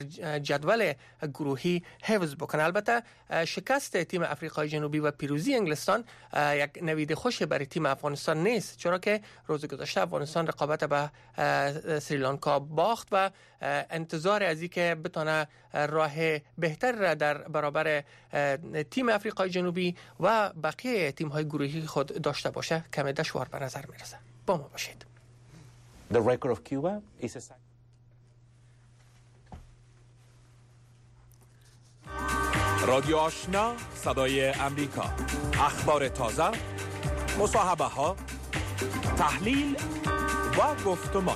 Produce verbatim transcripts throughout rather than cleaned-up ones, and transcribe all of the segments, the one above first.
جدول گروهی حفظ بکنه. البته شکست تیم آفریقای جنوبی و پیروزی انگلستان یک نوید خوش برای تیم افغانستان نیست، چرا که روز گذشته افغانستان رقابت به سریلانکا باخت و انتظار از اینکه بتونه راه بهتر را در برابر تیم آفریقای جنوبی و بقیه تیم های گروهی خود داشته باشه کم دشوار به نظر میرسه. با ما باشید. The record of Cuba is a... رادیو آشنا، صدای امریکا، اخبار تازه، مصاحبه ها، تحلیل و گفتمان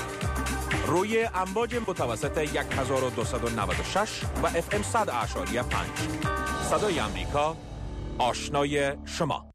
روی امواج متوسط هزار و دویست و نود و شش و اف ام صد اعشاری پنج. صدای امریکا، آشنای شما.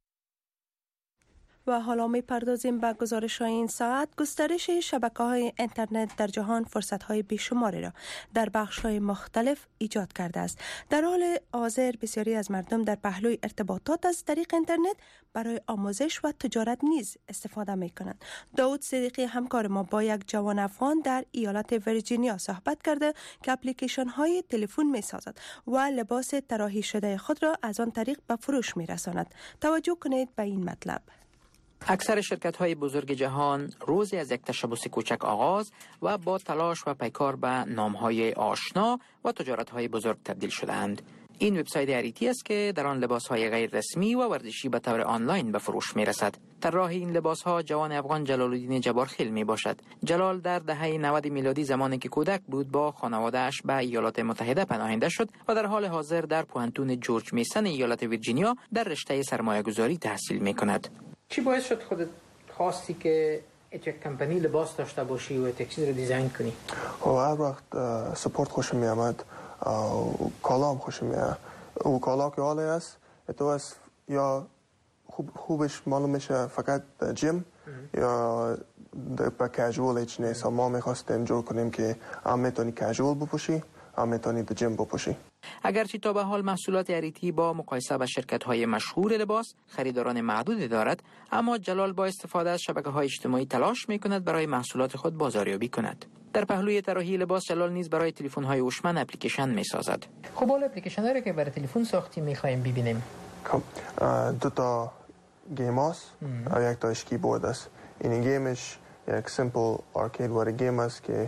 و حالا می پردازیم به گزارش های این ساعت. گسترش شبکه های اینترنت در جهان فرصت های بیشماری را در بخش های مختلف ایجاد کرده است. در حال حاضر بسیاری از مردم در پهلوی ارتباطات از طریق اینترنت برای آموزش و تجارت نیز استفاده می کنند. داود صدیقی همکار ما با یک جوان افغان در ایالت ویرجینیا صحبت کرده که اپلیکیشن های تلفن می سازد و لباس طراحی شده خود را از آن طریق به فروش می رساند. توجه کنید به این مطلب. اکثر شرکت‌های بزرگ جهان روزی از یک تشبث کوچک آغاز و با تلاش و پیکار به نام‌های آشنا و تجارت‌های بزرگ تبدیل شدند. این وبسایت اریتی است که در آن لباس‌های غیر رسمی و ورزشی به طور آنلاین به فروش می‌رسد. طراح این لباس‌ها جوان افغان جلال الدین جبارخیل میباشد. جلال در دهه نود میلادی زمانی که کودک بود با خانواده‌اش به ایالات متحده پناهنده شد و در حال حاضر در پوهنتون جورج میسن ایالت ویرجینیا در رشته سرمایه‌گذاری تحصیل می‌کند. چی باعث شد خودت خواستی که یک کمپانی لباس داشته باشی و یک چیز رو دیزاین کنی؟ و هر وقت سپورت خوشم می آمد و کالام خوشم می آمد. او کالا که حالی است تو است یا خوب خوبش معلوم میشه فقط جیم یا با کژوال هیچ نیست. ما میخواستیم جور کنیم که هم میتونی کژوال بپوشی هم میتونی در جیم بپوشی. اگرچه تا به حال محصولات اریتی با مقایسه با شرکت‌های مشهور لباس خریداران معدودی دارد، اما جلال با استفاده از شبکه‌های اجتماعی تلاش می‌کند برای محصولات خود بازاریابی کند. در پهلوی طراحی لباس جلال نیز برای تلفن‌های هوشمند اپلیکیشن می‌سازد. خب حالا اپلیکیشن‌هایی که برای تلفن ساختی می‌خوایم ببینیم. خب دو تا گیم است و یک تا کیبورد است. این گیمش یک سیمپل آرکید وار گیم است که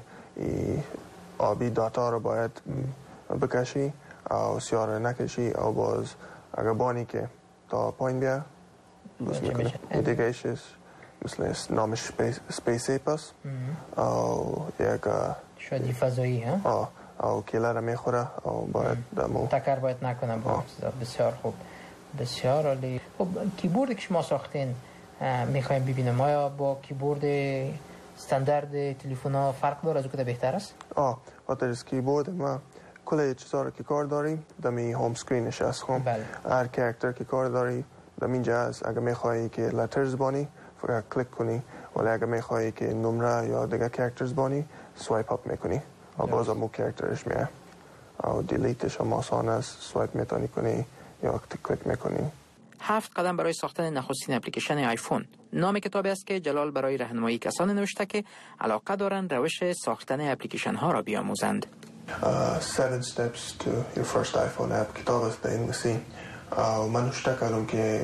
آبی داتا رو باید بکشی او سیاره نکشی او باز اگر بانی که تا پایین بیا بس میکنه. این دیگه ایش مثل نامش سپیس ایپ است او یک شادی فضایی ها او کیله را میخوره او باید دمو تکر باید نکنه. بسیار خوب، بسیار عالی. خب کیبوردی که شما ساختین میخوایم ببینم آیا با کیبورد استاندارد تلفن ها فرق داره؟ از او که بهتر است؟ آه خاطر از کیبورد ما کل چیزا رو که کار داریم دمی هوم سکرینش است. خب هر کاراکتر که کار داری دم اینجا است. اگه میخوایی که لترز بانی فقط کلیک کنی، ولی اگه میخوایی که نمره یا دیگه کاراکترز بانی سوایپ اپ میکنی و باز هم کاراکترش میاد او دیلیتش هم آسان است. سوایپ میتونی کنی یا کلیک میکنی. هفت قدم برای ساختن نخستین اپلیکیشن آیفون نام کتابی است که جلال برای راهنمایی کسانی نوشته که علاقه دارند روش ساختن اپلیکیشن ها را بیاموزند. Uh, seven steps to your first iPhone app کتاب است در انگلیسی. uh, من نوشته کردم که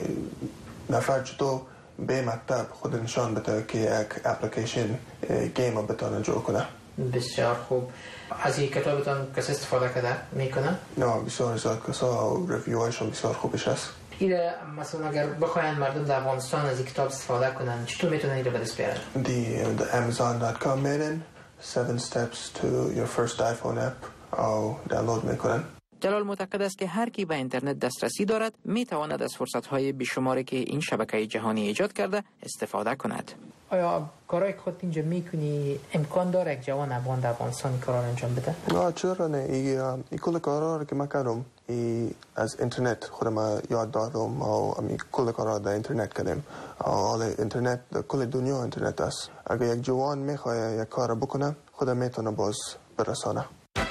نفر چطور به مکتب خود نشان بده که یک اپلیکیشن گیم رو بتونه جور کنه. بسیار خوب. از این کتابتان کسی استفاده کرده میکنه؟ نه بسیار زیاد کسا و ریویوهایشون بسیار خوبش است. ایره مثلا اگر بخواین مردم در افغانستان از این کتاب استفاده کنن چطور میتونن ایره به دست بیارن؟ دی امازون دات کام میرن seven steps to your first iPhone app او دانلود میکنن. جلال معتقد است که هر کی به اینترنت دسترسی دارد میتواند از فرصت‌های بیشماری که این شبکه جهانی ایجاد کرده استفاده کند. آیا کارهای خود اینجا میکنی امکان داره یک جوان افغان در افغانستان کار انجام بده؟ نه چرا نه. ای, ای کل کارها رو که من کردم ای از اینترنت خودم یاد دادم و امی کل کارها در اینترنت کردم. حالا اینترنت کل دنیا اینترنت است. اگر یک جوان میخواد یک کار بکنه خودم میتونه باز برسانه.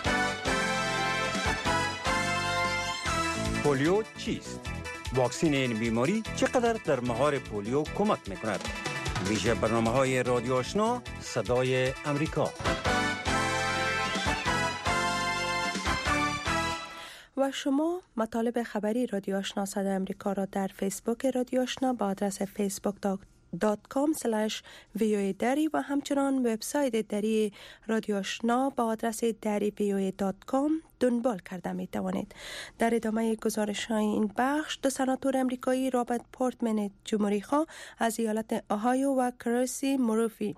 پولیو چیست؟ واکسین این بیماری چقدر در مهار پولیو کمک میکند؟ ویژه برنامه‌های رادیو آشنا صدای امریکا. و شما مطالب خبری رادیو آشنا صدای امریکا را در فیسبوک رادیو آشنا با آدرس فیسبوک دات کام اسلش وی او ای دری و همچنان وبسایت دری رادیو آشنا با آدرس دری وی او ای دات کام دنبال کرده می توانید. در ادامه گزارش های این بخش، دو سناتور امریکایی رابرت پورتمن جمهوری خواه از ایالت اوهایو و کریسی موروفی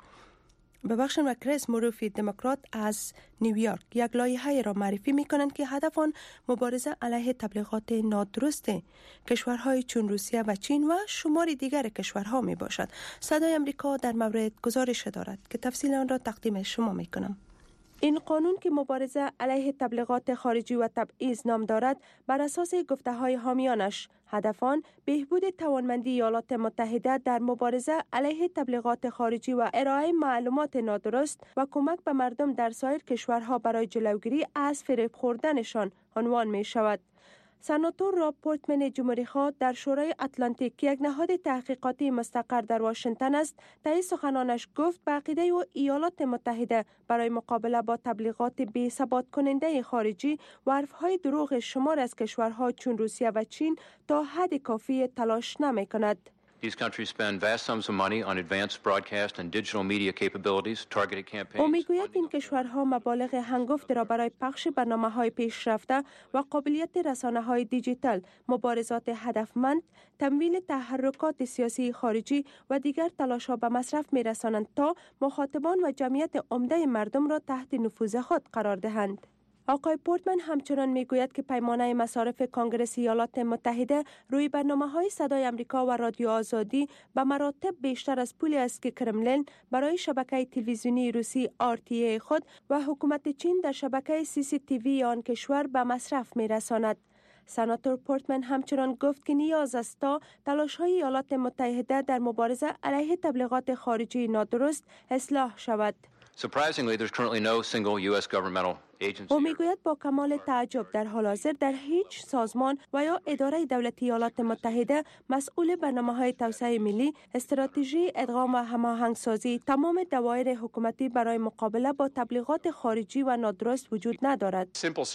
ببخشید و کریس موروفی دموکرات از نیویورک یک لایحه را معرفی می کنند که هدف آن مبارزه علیه تبلیغات نادرست کشورهای چون روسیه و چین و شمار دیگر کشورها می باشد. صدای امریکا در مورد گزارش دارد که تفصیل آن را تقدیم شما می کنم. این قانون که مبارزه علیه تبلیغات خارجی و تبعیض نام دارد، بر اساس گفته‌های حامیانش هدف آن بهبود توانمندی ایالات متحده در مبارزه علیه تبلیغات خارجی و ارائه معلومات نادرست و کمک به مردم در سایر کشورها برای جلوگیری از فریب خوردنشان عنوان می شود. سناتور راب پورتمن جمهوری خواه در شورای اتلانتیک که یک نهاد تحقیقاتی مستقر در واشنگتن است، طی سخنانش گفت به عقیده و ایالات متحده برای مقابله با تبلیغات بی ثبات کننده خارجی و حرفهای دروغ شمار از کشورها چون روسیه و چین تا حد کافی تلاش نمی کند. These countries spend vast sums of money on advanced broadcast and digital media capabilities, targeted campaigns. او میگوید این کشورها مبالغ هنگفتی را برای پخش برنامه‌های پیشرفته و قابلیت رسانه‌های دیجیتال، مبارزات هدفمند، تمویل تحرکات سیاسی خارجی و دیگر تلاش‌ها به مصرف می‌رسانند تا مخاطبان و جمعیت عمده مردم را تحت نفوذ خود قرار دهند. آقای پورتمن همچنان میگوید که پیمانه مصارف کانگرس ایالات متحده روی برنامه‌های صدای امریکا و رادیو آزادی به مراتب بیشتر از پولی است که کرملین برای شبکه تلویزیونی روسی آر تی ای خود و حکومت چین در شبکه سی سی تی وی آن کشور به مصرف می‌رساند. سناتور پورتمن همچنان گفت که نیاز است تا تلاش‌های ایالات متحده در مبارزه علیه تبلیغات خارجی نادرست اصلاح شود. Surprisingly, there's currently no single U S governmental agency. او میگوید با کمال تعجب در حال حاضر در هیچ سازمان و یا اداره دولتی ایالات متحده مسئول برنامه‌های توسعه ملی، استراتژی ادغام و هماهنگسازی تمام دوایر حکومتی برای مقابله با تبلیغات خارجی و نادرست وجود ندارد.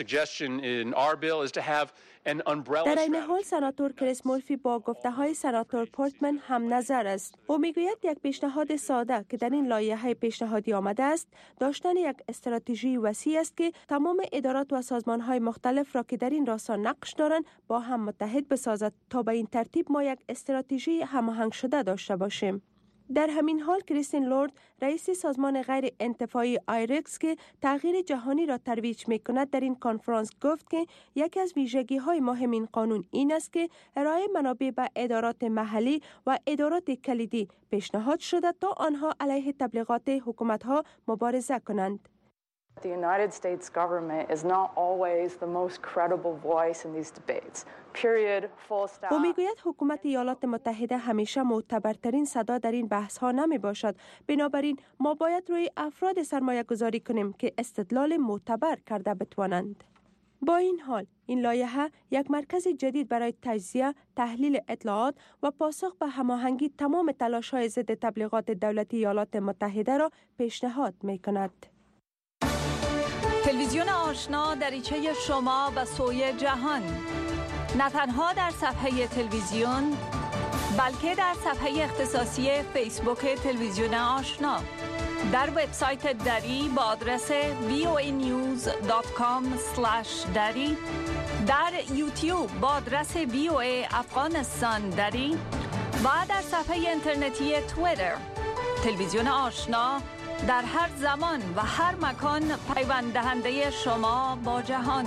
در این حال سناتور کریس مورفی با گفته‌های سناتور پورتمن هم نظر است. او میگوید یک پیشنهاد ساده که در این لایحه پیشنهادی آمده است، داشتن یک استراتژی وسیع است که تمام ادارات و سازمان‌های مختلف را که در این راستا نقش دارند با هم متحد بسازد تا به این ترتیب ما یک استراتژی هماهنگ شده داشته باشیم. در همین حال کریستین لورد، رئیس سازمان غیر انتفاعی آیرکس که تغییر جهانی را ترویج می‌کند، در این کنفرانس گفت که یکی از ویژگی‌های مهم این قانون این است که ارائه منابع به ادارات محلی و ادارات کلیدی پیشنهاد شده تا آنها علیه تبلیغات حکومت‌ها مبارزه کنند. The United States government is not always the most credible voice in these debates. Period. Full stop. او میگوید حکومت ایالات متحده همیشه معتبرترین صدا در این بحث ها نمی باشد. بنابراین ما باید روی افراد سرمایه گذاری کنیم که استدلال معتبر کرده بتوانند. با این حال این لایحه یک مرکز جدید برای تجزیه، تحلیل اطلاعات و پاسخ به هماهنگی تمام تلاش‌های ضد تبلیغات دولتی ایالات متحده را پیشنهاد می‌کند. تلویزیون آشنا دریچه شما و سوی جهان، نه تنها در صفحه تلویزیون بلکه در صفحه اختصاصی فیسبوک تلویزیون آشنا، در وبسایت دری با آدرس وی او ای نیوز دات کام اسلش دری، در یوتیوب با آدرس وی او ای افغانستان دری و در صفحه اینترنتی توییتر. تلویزیون آشنا در هر زمان و هر مکان پیوند دهنده شما با جهان.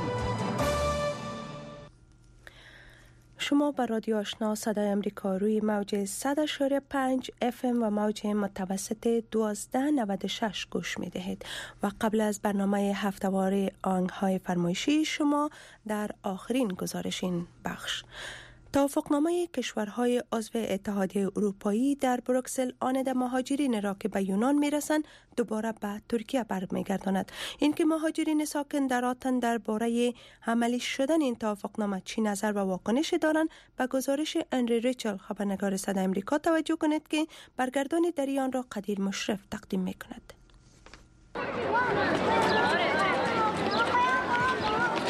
شما با رادیو آشنا صدای امریکا روی موج صد و پنج اف ام و موج متوسط دوازده نود و شش گوش می دهید و قبل از برنامه هفته‌واره آهنگ‌های فرمایشی شما در آخرین گزارش این بخش، توافقنامه کشورهای عضو اتحادیه اروپایی در بروکسل آنید مهاجرین را که به یونان میرسند دوباره به ترکیه برمیگرداند. اینکه مهاجرین ساکن در آتن درباره عملی شدن این توافقنامه چی نظر و واکنش دارند، به گزارش انری ریچل خبرنگار صدای امریکا توجه کنید که برگردان در آن را قدیر مشرف تقدیم میکند.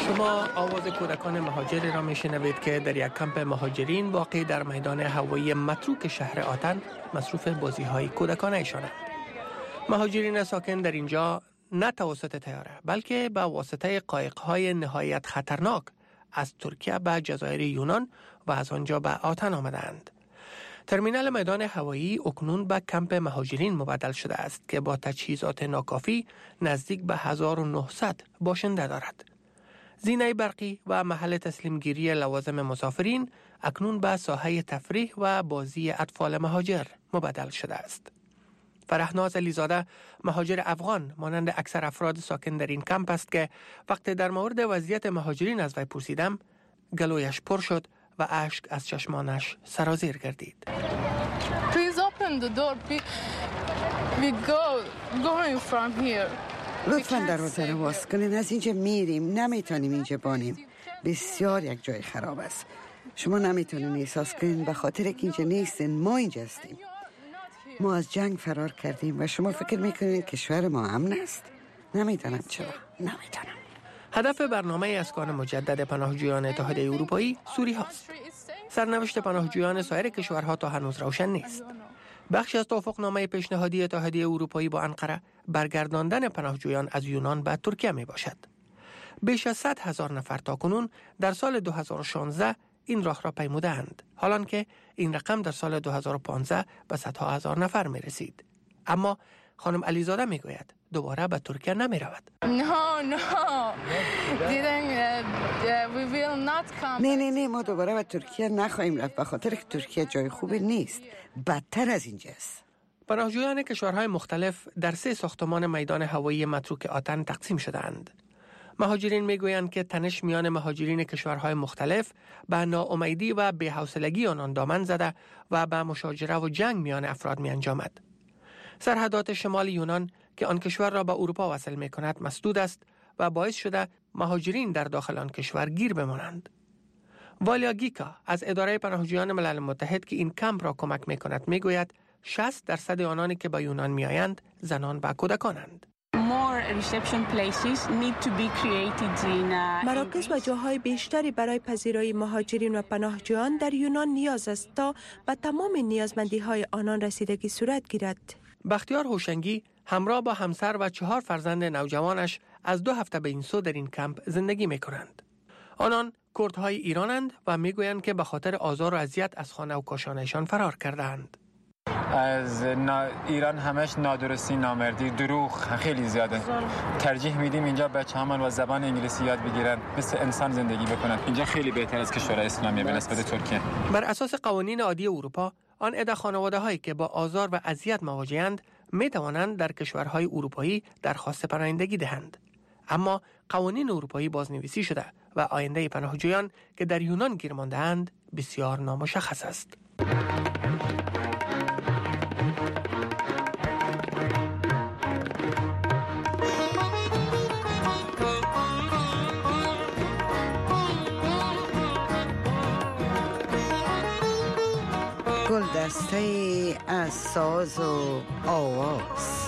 شما آواز کودکان مهاجری را میشنوید که در یک کمپ مهاجرین واقع در میدان هوایی متروک شهر آتن مصروف بازی های کودکانه ایشانند. مهاجرین ساکن در اینجا نه توسط طیاره بلکه به واسطه قایق های نهایت خطرناک از ترکیه به جزایر یونان و از آنجا به آتن آمدند. ترمینال میدان هوایی اکنون به کمپ مهاجرین مبدل شده است که با تجهیزات ناکافی نزدیک به هزار و نهصد باشنده دارد. زینه برقی و محل تسلیم گیری لوازم مسافرین اکنون به ساحه تفریح و بازی اطفال مهاجر مبدل شده است. فرحناز علیزاده مهاجر افغان مانند اکثر افراد ساکن در این کمپ است که وقتی در مورد وضعیت مهاجرین از وی پرسیدم گلویش پر شد و اشک از چشمانش سرازیر گردید. Please open the door. We go going from here. لطفاً دروازه رو باز کنین. از اینجا میریم، نمیتونیم اینجا بانیم. بسیار یک جای خراب است. شما نمیتونین احساس کنین به خاطر که اینجا نیستین. ما اینجا هستیم. ما از جنگ فرار کردیم و شما فکر میکنین کشور ما امن است؟ نمیدانم چرا. نمیدانم. هدف برنامه اسکان مجدد پناهجویان اتحادیه اروپایی سوری هاست. سرنوشت پناهجویان سایر کشورها تا هنوز روشن نیست. بخشی از توافقنامه پیشنهادی اتحادیه اروپایی با انقره برگرداندن پناهجویان از یونان به ترکیه می باشد. بیش از صد هزار نفر تاکنون در سال دو هزار و شانزده این راه را پیمودند، حالان که این رقم در سال دو هزار و پانزده به صدها هزار نفر می رسید. اما خانم علیزاده می گوید دوباره به ترکیه نمی رود. No, no. We will not come. نه نه نه ما دوباره به ترکیه نخواهیم رفت به خاطر که ترکیه جای خوبی نیست. بدتر از اینجاست. پناهجویان کشورهای مختلف در سه ساختمان میدان هوایی متروک آتن تقسیم شده‌اند. مهاجرین میگویند که تنش میان مهاجرین کشورهای مختلف به ناامیدی و بی‌حوصلگی آنان دامن زده و به مشاجره و جنگ میان افراد می انجامد. سرحدات شمال یونان که آن کشور را به اروپا وصل می کند مسدود است و باعث شده مهاجرین در داخل آن کشور گیر بمانند. والیا گیکا از اداره پناهجویان ملل متحد که این کمپ را کمک می کند می گوید شصت درصد آنانی که به یونان می آیند زنان و کودکانند. مراکز و جاهای بیشتری برای پذیرایی مهاجرین و پناهجویان در یونان نیاز است تا به تمام نیازمندی های آنان رسیدگی صورت گیرد. بختیار هوشنگی همراه با همسر و چهار فرزند نوجوانش از دو هفته به این سو در این کمپ زندگی می کنند. آنان کردهای ایرانند و می گویند که به خاطر آزار و اذیت از خانه و کاشانهشان فرار کردند. از ایران همش نادرستی، نامردی، دروغ خیلی زیاده. ترجیح میدیم اینجا بچه‌هامون با زبان انگلیسی یاد بگیرن، مثل انسان زندگی بکنن. اینجا خیلی بهتر از کشورهای اسلامی به نسبت ترکیه. بر اساس قوانین عادی اروپا، آن عده خانواده‌هایی که با آزار و اذیت مواجه‌اند می توانند در کشورهای اروپایی درخواست پناهندگی دهند. اما قوانین اروپایی بازنویسی شده و آینده پناهجویان که در یونان گیر مانده‌اند بسیار نامشخص است. گلدسته از ساز و آواز.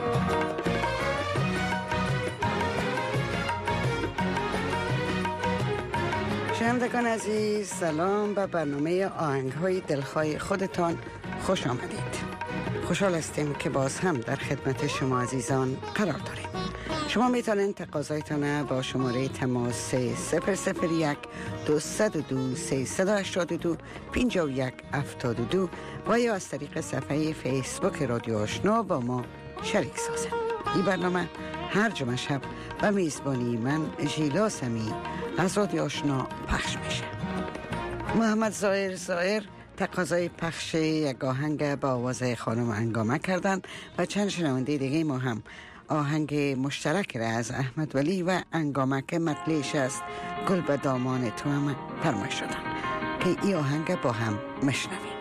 شنوندگان عزیز، سلام به برنامه آهنگ‌های دلخواه خودتان خوش آمدید. خوشحال هستیم که باز هم در خدمت شما عزیزان قرار داریم. شما میتونید تقاضایتان با شماره تماس صفر صفر یک دویست و دو سیصد و هشتاد و دو پنجاه و یک هفتاد و دو و یا از طریق صفحه فیسبوک رادیو آشنا با ما شریک سازید. این برنامه هر جمعه شب و میزبانی من ژیلا سمی از رادیو آشنا پخش میشه. محمد ظاهر ظاهر تقاضای پخش یک آهنگ با آواز خانم انگامه کردند و چند شنونده دیگه ما هم آهنگ مشترک را از احمد ولی و انگامه که مطلعش است گل به دامان تو هم فرمایش شدن که این آهنگ با هم مشنویم.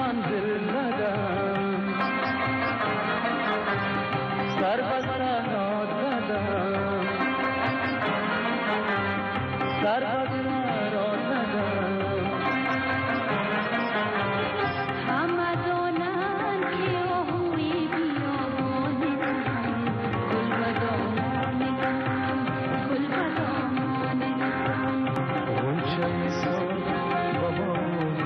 منزل زدم سر به سرات زدم سر به سرات زدم همه دانند که آهوی بیابانی گل به دامانی گل به دامانی غنچه سال بابا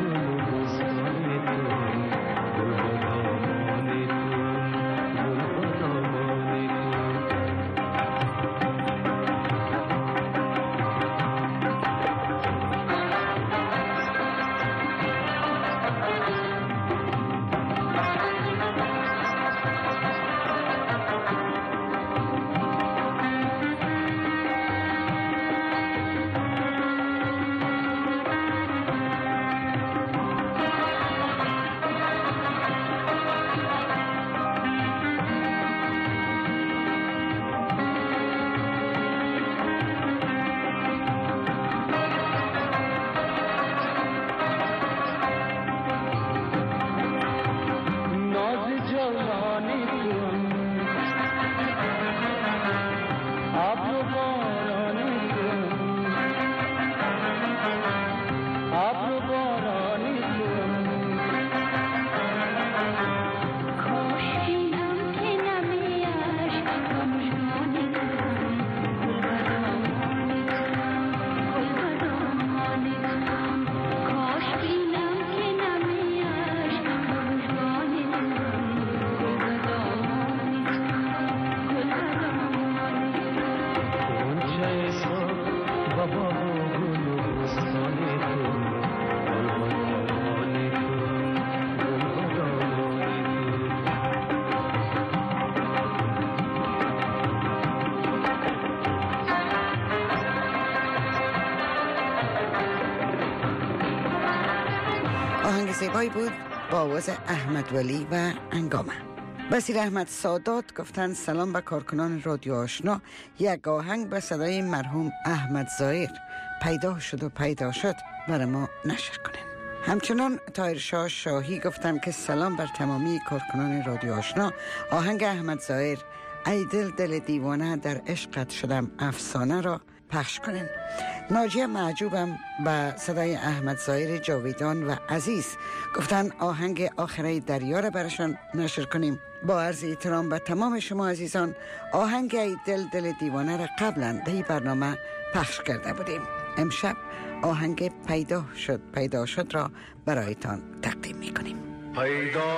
آهنگ زیبایی بود با آواز احمد ولی و انگامه. بصیر احمد سادات گفتن سلام به کارکنان رادیو آشنا، یک آهنگ به صدای مرحوم احمد ظاهر پیدا شد و پیدا شد برای ما نشر کنین. همچنان طاهرشاه شاهی گفتن که سلام بر تمامی کارکنان رادیو آشنا، آهنگ احمد ظاهر ای دل دل دیوانه در عشقت شدم افسانه را پخش کنین. ناجیه معجوبم به صدای احمد ظاهر جاویدان و عزیز گفتن آهنگ آخره دریا را برشان نشر کنیم. با عرض احترام به تمام شما عزیزان، آهنگ ای دل دل دیوانه را قبلا در این برنامه پخش کرده بودیم. امشب آهنگ پیدا شد پیدا شد را برایتان تقدیم میکنیم. پیدا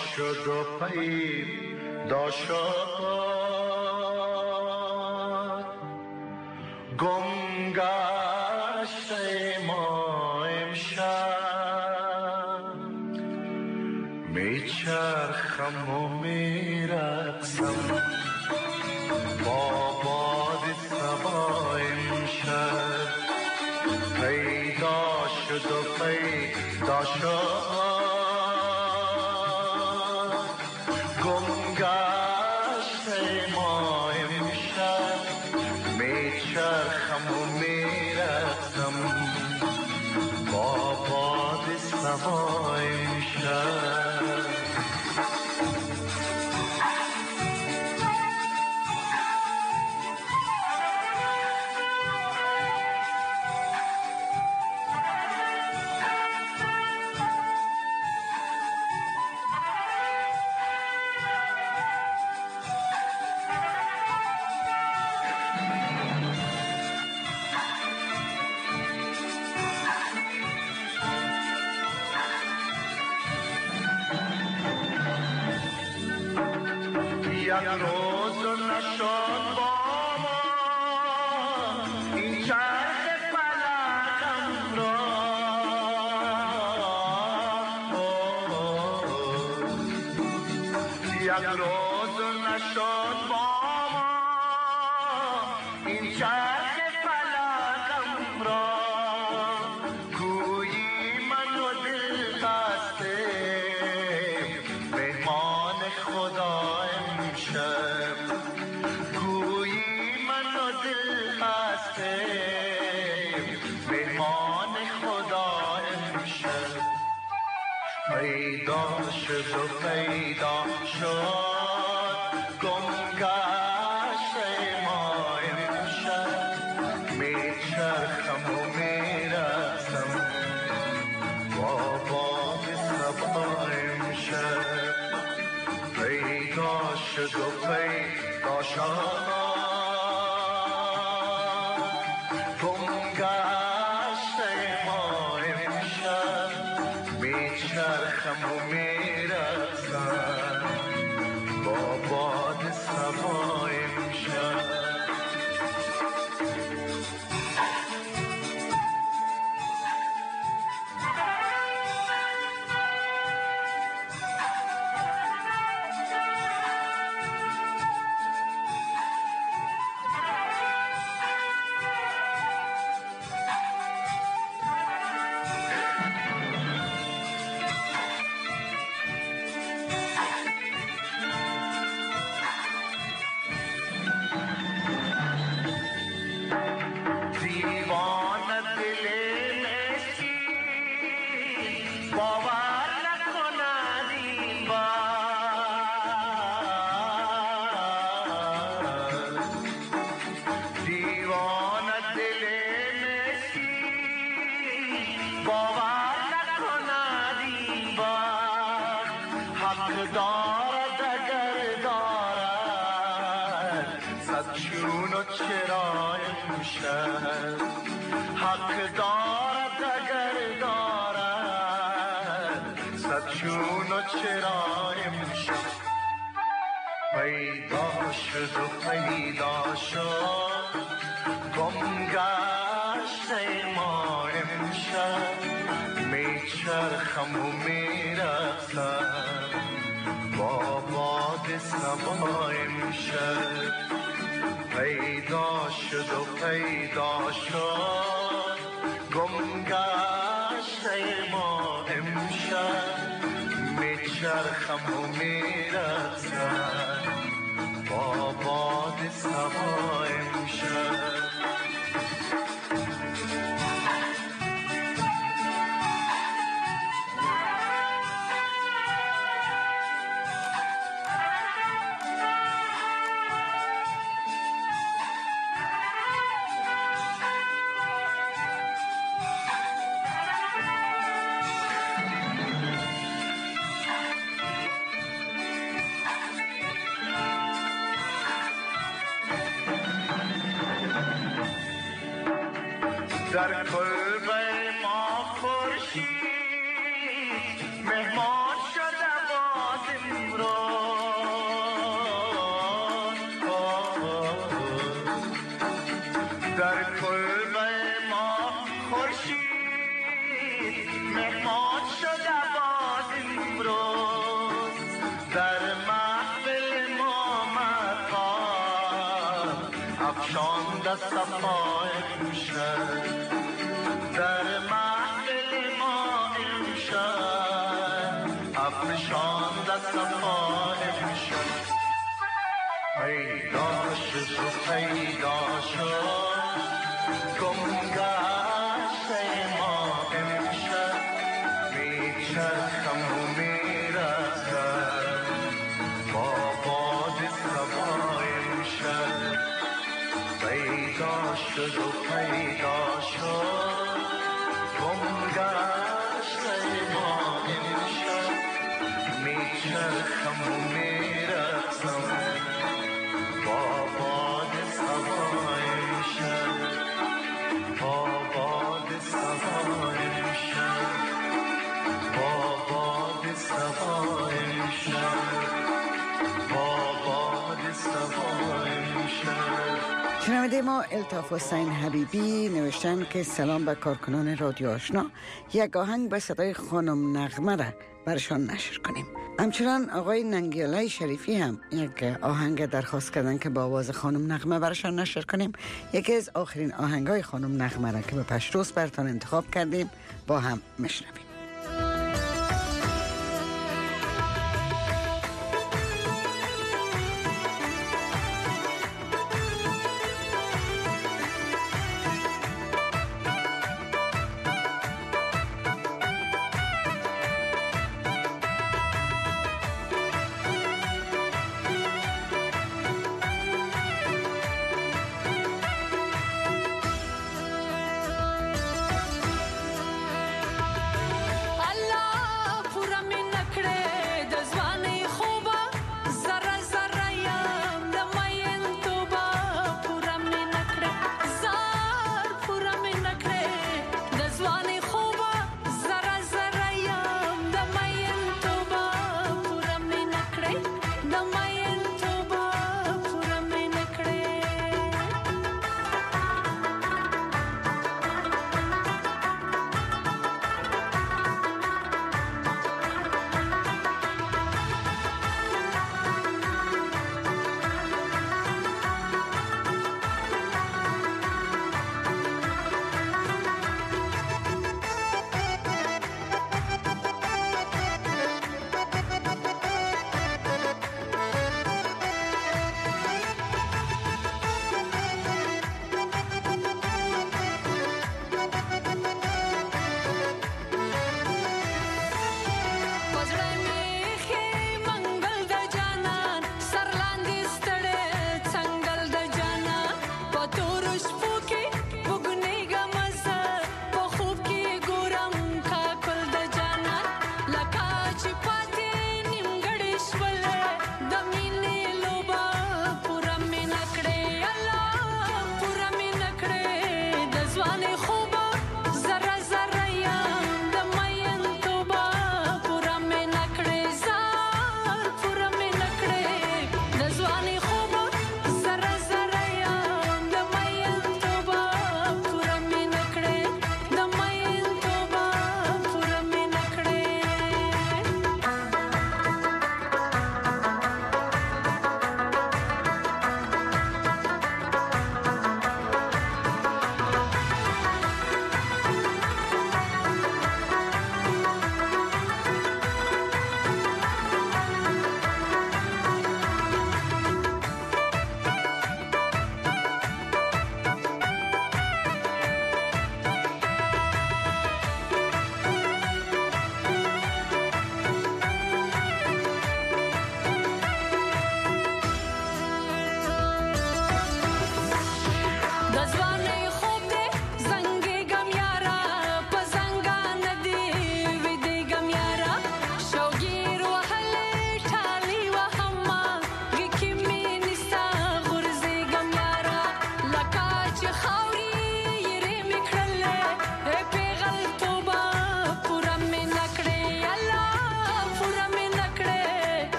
شد و پیدا شد گم گشته ما امشب، میچرخم و میرقصم با باد صبا امشب. پیدا شد و پیدا شد گم گشته ما امشب، میچرخم و میرقصم با باد صبا امشب. یک روز نشد با ما این چرخ فلکم را، یک روز نشد با ما این چرخ فلکم را، گویی من و دل قصده مهمان خدا امشب، گویی من و دل قصده مهمان خدا امشب. پیدا شد و پیدا شد گم گشت ما امشب میچرخم و میرسم با باد صبا امشب پیدا شد و پیدا شد چرخم و میرسم با باد صبا امشب حق دارد اگر دارد صد چون و چرا امشب پیدا شد و پیدا شد گم گشت ما امشب میچرخم و میرسم با باد صبا امشب پیدا شد و پیدا شد گم گشت ما امشب میچرخم و میرسم با باد صبا امشب در کلبه ما خورشید مهمان شده باز امروز در کلبه ما خورشید مهمان شده باز امروز در محفل ما مقام افشانده صفای امشب در محفل ما امشب افشانده صفا امشب پیدا شد و پیدا شد گم گشت ما امشب میچرخم و میرسم با باد صبا امشب پیدا شد و پیدا شد گم گشت ما امشب میچرخم و میرسم با باد صبا امشب با باد صبا امشب با باد صبا امشب با باد صبا امشب. شنونده ما الطاف حسین حبیبی نوشتن که سلام به کارکنان رادیو آشنا، یک آهنگ به صدای خانم نغمه را برشان نشر کنیم. همچنان آقای ننگیالای شریفی هم یک آهنگ درخواست کردن که با آواز خانم نغمه برشان نشر کنیم. یکی از آخرین آهنگای خانم نغمه را که به پشتوس برتان انتخاب کردیم با هم میشنویم.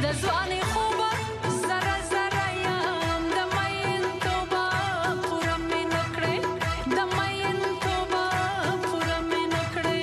دزوانی خوبه زره زره یم دمین تو با پورم می نکره دمین تو با پورم می نکره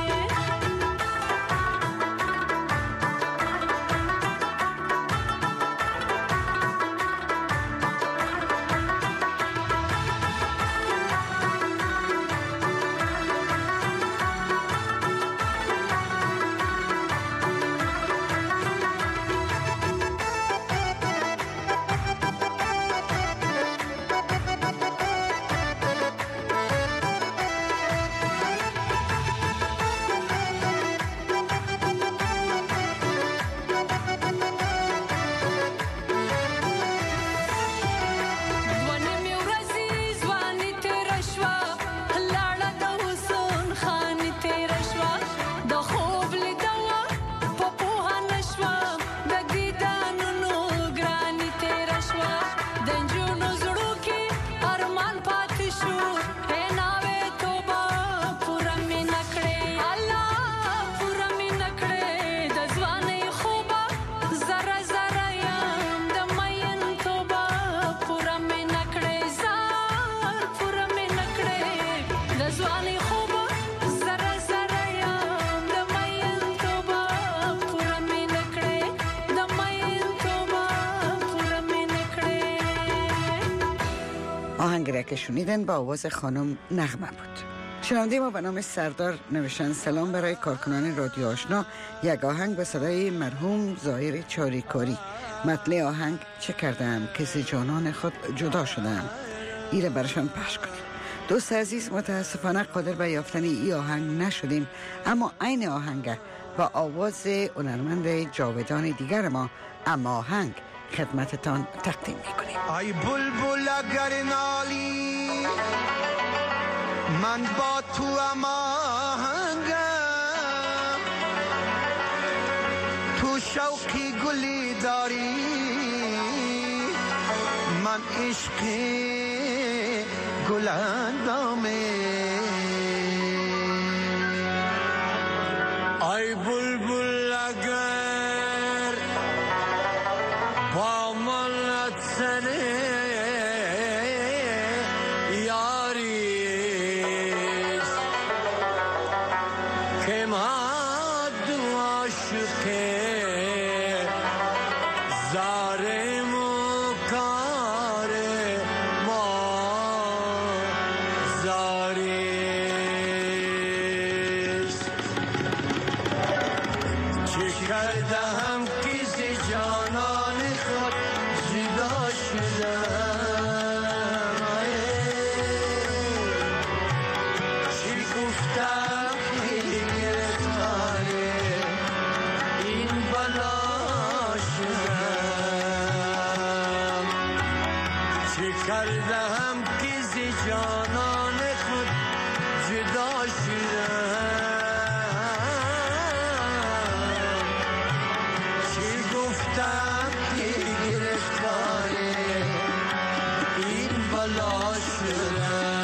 آهنگ که شنیدن با آواز خانم نغمه بود. شنونده ما به نام سردار نوشتن سلام برای کارکنان رادیو آشنا، یک آهنگ به صدای مرحوم ظاهر چاریکاری. متن آهنگ چه کردم که ز جانان خود جدا شدم، ایره برشان پخش کنیم. دوست عزیز، متاسفانه قادر به یافتن ای آهنگ نشدیم، اما عین آهنگ با آواز هنرمند جاودان دیگر ما اما آهنگ خدمتتان تقدیم میکنیم. ای بلبل اگر نالی من با تو اما آهنگم، تو شوقی گلی داری من عشقی گل اندامه. ای بلبل اگر با من سنه یاریست که ما دو عاشقه زارم و کار ما زاریست. چه کردم که ز جانان خود جدا شدم، چی گفتم که گرفتاره این بلا شدم. چه کردم که ز جانان خود جدا شدم، چی گفتم که گرفتاره این بلا شدم.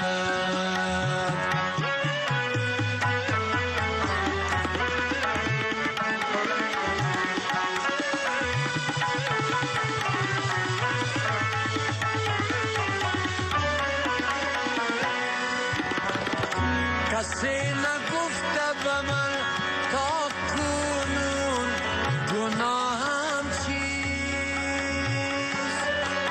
کسی نگفته به من تا کنون گناهم چیست،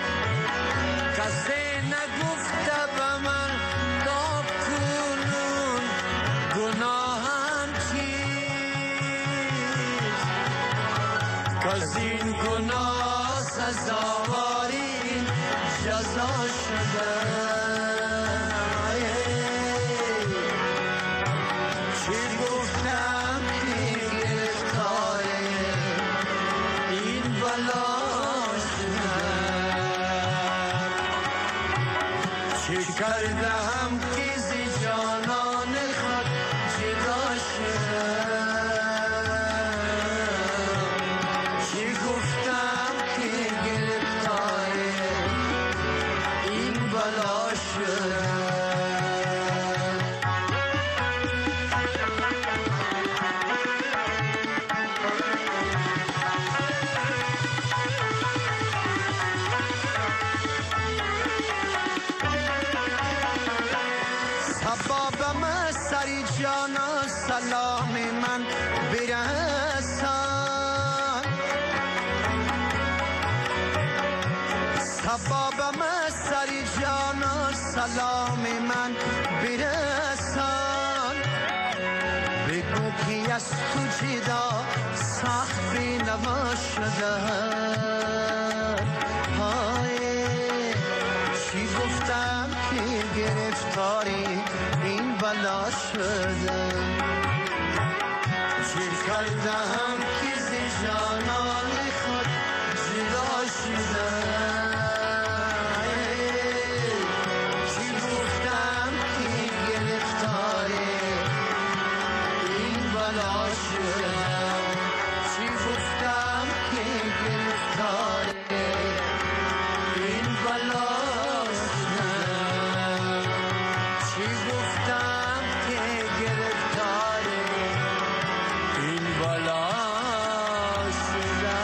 کسی نگفته به من تا کنون گناهم چیست، کز این گناه سزاواری جزا شده. چی گفتم که گرفتاره این بلا شدم، چی کردم که ز جانان خود جدا شدم، چی گفتم که گرفتاره این بلا شدم. ربابم از سری جانا سلام من برسان بگو کی از تو جدا سخفی نباشده های چی گفتم که گرفتاری این بلا شده چی کردم که زی جانان خود جدا شده چی گفتم که گرفتاری این بلا شده چی گفتم که گرفتاری این بلا شده چی گفتم که گرفتاری این بلا شده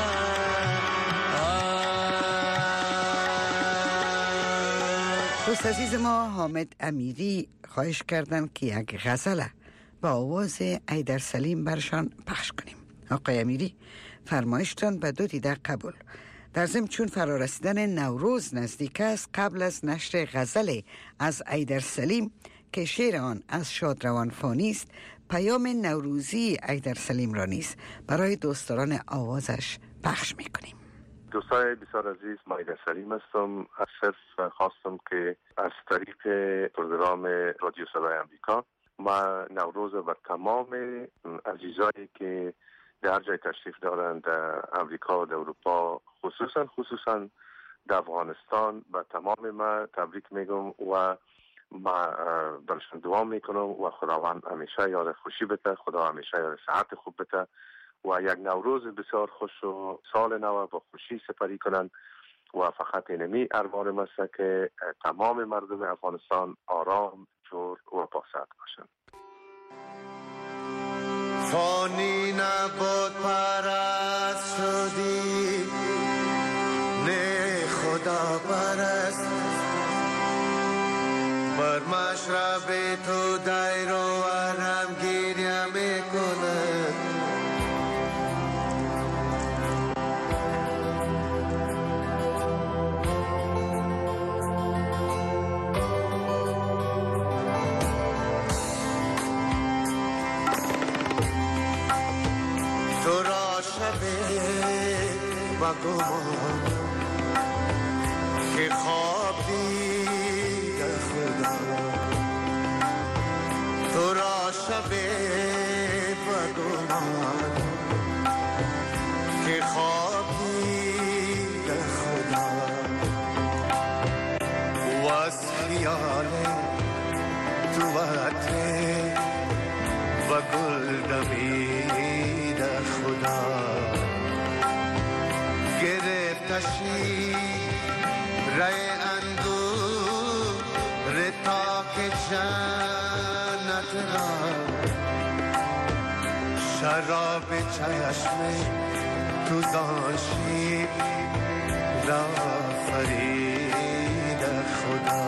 دوست عزیز ما حامد امیری خواهش کردن که یک غزله با آواز ایدر سلیم برشان پخش کنیم. آقای امیری فرمایشتان به دو دیده قبول. در ضمن چون فرارسیدن نوروز نزدیک است، قبل از نشر غزل از ایدر سلیم که شعر آن از شادروان فانی است، پیام نوروزی ایدر سلیم را نیز برای دوستداران آوازش پخش میکنیم. دوستای بسیار عزیز، ما ایدر سلیم هستم. صرف خواستم که از طریق پروگرام رادیو صدای امریکا ما نوروز و تمام عزیزایی که در جای تشریف دارند در امریکا و در اروپا، خصوصا خصوصا در افغانستان، و تمام ما تبریک میگم و ما برشان دعا میکنم و خداوند همیشه یار خوشی بده، خدا همیشه یار صحت خوب بده و یک نوروز بسیار خوش و سال نو با خوشی سپری کنند و فقط اینمی ارمان است که تمام مردم افغانستان آرام، جور و پاسد باشند. فانی نبود پرست شدی نه خدا پرست بر مشرب تو دیر و ورم گیریم میکنه تو را شبه و گمان که خواب دید خدا تو را شبه و گمان که خواب دید خدا و از خیال تو عطر و گل دمید خدا گرفتشی رای اندور رتاک جنت را شراب چشم تو زانشی را فرید خدا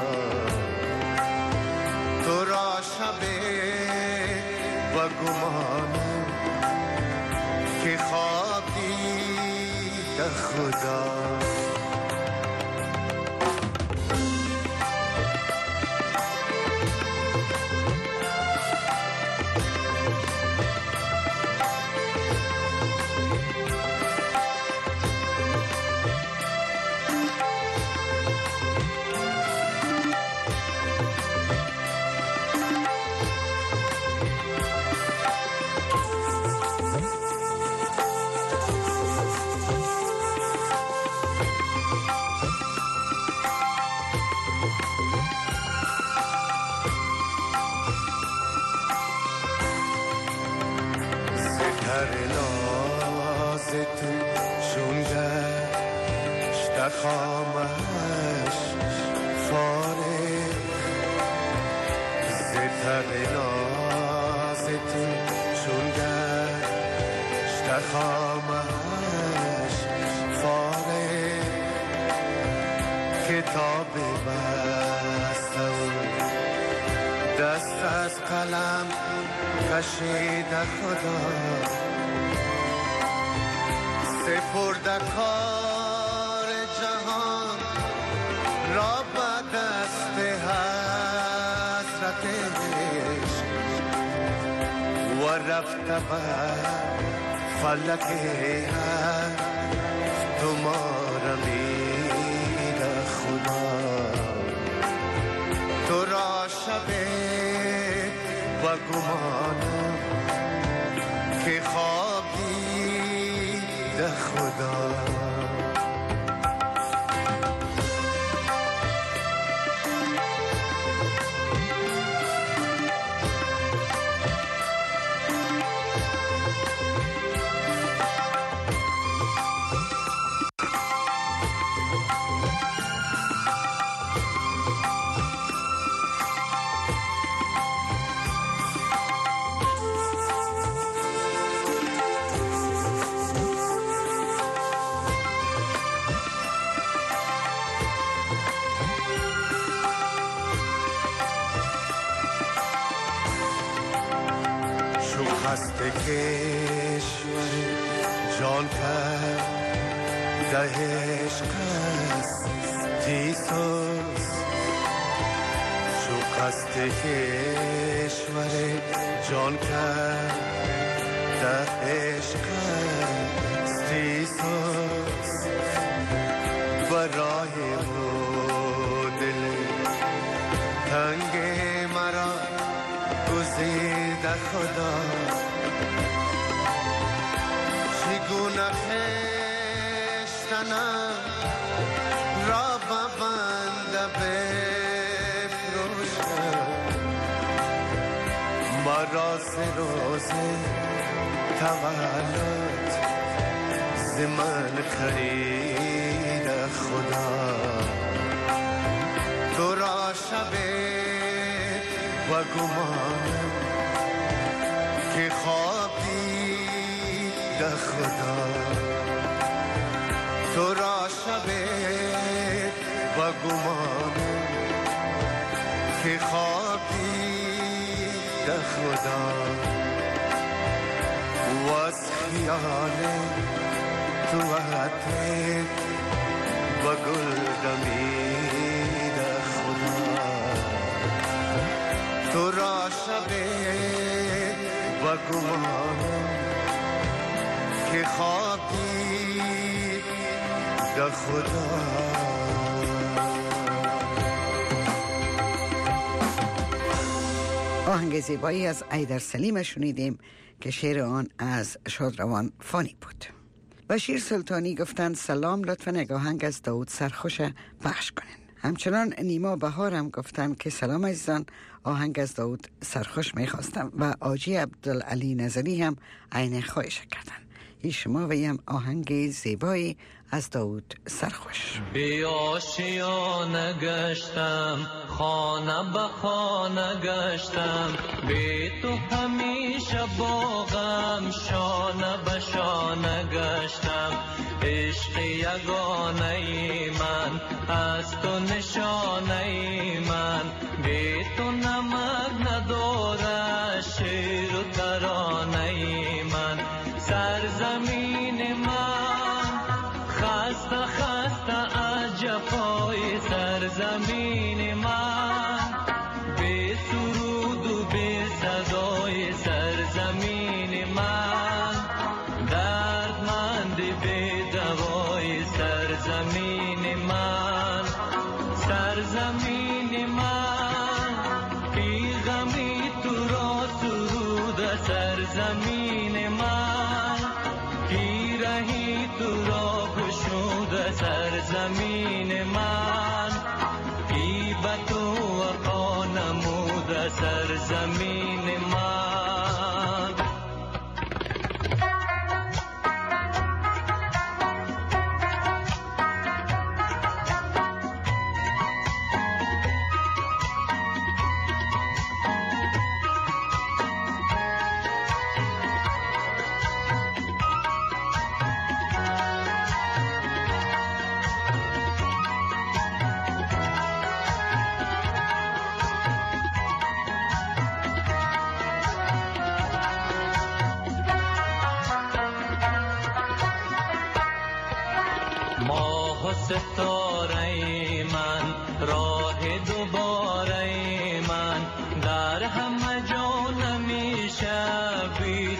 تو را شبه و گمانم که خواب دید خدا خامش فارغ زتر نازتی چون گشت خامش فارغ کتاب بستم دست از قلم کشید خدا سپرد کار رفته بر فلک هر تو ما را میره خدا تو را شب و گمانم که خواب دیده خدا خسته کشور جان کرد ده عشق است تیسوس شو خسته کشور جان کرد ده عشق است تیسوس برای او دل تنگ مرا گزیده خدا چگونه خشتنم را ببنده بفروشم مرا ز روز تولد ز من خرید خدا تو را شب و گمانم که خواب دیده خدا تو را شب و گمانم که خواب دیده خدا و از خیال تو عطر و گل دمیده خدا تو را شب و گمانم که خواب دیده خدا آهنگ زیبایی از ایدر سلیم شنیدیم که شعر آن از شادروان فانی بود. بشیر سلطانی گفتند سلام، لطفاً یک آهنگ از داود سرخوش پخش کنین. همچنان نیما بهارم گفتند که سلام عزیزان، آهنگ از داود سرخوش میخواستم و آجی عبدالعلی نظری هم عین خواهش کردن. این شما و هم آهنگ زیبایی از داود سرخوش. بی آشیانه گشتم، خانه به خانه گشتم، بی تو همیشه باغم، شانه به شانه گشتم، عشق یگانه من از تو نشانه من، بی تو نمک نداره شعر و ترانه من، سرزمین من خسته خسته از جفای سرزمین من، بی سرود و بی صدای سرزمین من، دردمند بی دوای سرزمین من، سرزمین من بی غمی تو را سرود سرزمین من، پیرهی تو را گشود سرزمین من، غیبت و وفا نمود سرزمین من. ستاره من راه دوباره من در همه جا نمیشه بی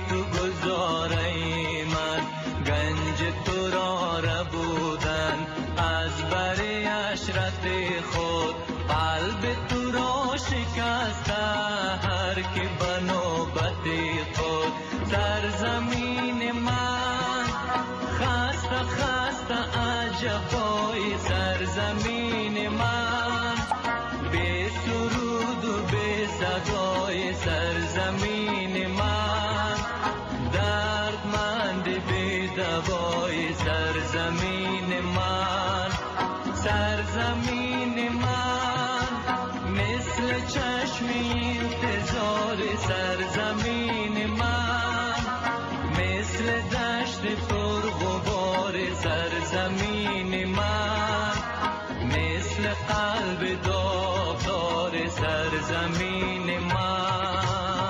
تو را ربودن از بر عشرت خود قلب تو را شکسته هر که به نوبت خود سرزمین من خسته خسته عجبای سرزمین من به سرود و به صدای سرزمین من دردمند به دوای سرزمین من سرزمین من مثل چشم انتظار سرزمین من مثل دشت پرغبار سرزمین من مثل قلب داغدار سرزمین من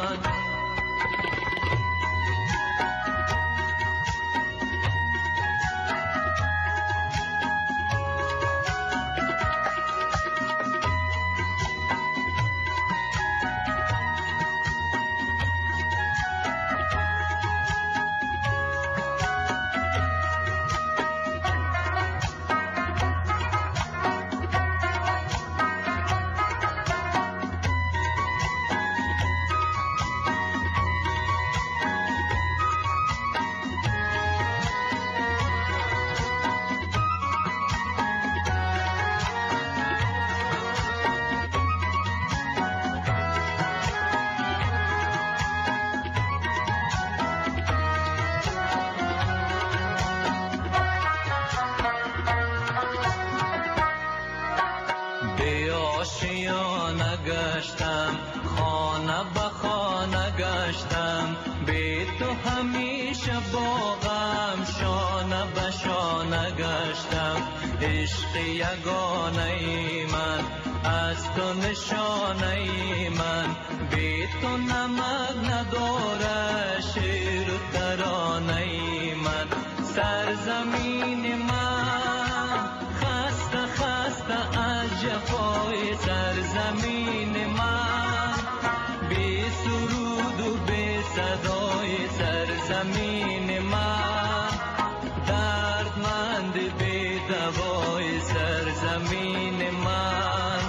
گشتم خانه به خانه گشتم به تو همیشه باغم شانه به شانه گشتم عشق یگانه من از تو نشانه من به تو نمک نداره شعر و ترانه من سرزمین من خسته خسته از جفای سرزمین من به سرود و به صدای سرزمین من دردمند به دوای سرزمین من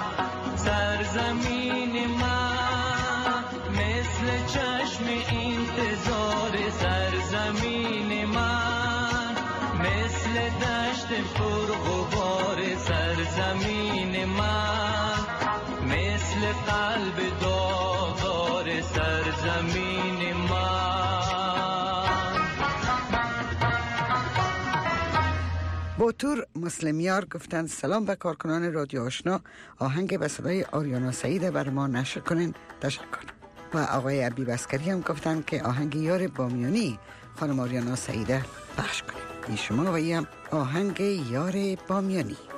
سرزمین من مثل چشم انتظار سرزمین من مثل دشت پرغبار سرزمین من مثل قلب داغدار سرزمین من. بوتور مسلمیار گفتن سلام به کارکنان رادیو آشنا، آهنگ به صدای آریانا سعید بر ما نشر کنین، تشکر. و آقای عبیب عسکری هم گفتن که آهنگ یار بامیانی خانم آریانا سعیده پخش کنین. ای شما و ایم آهنگ یار بامیانی.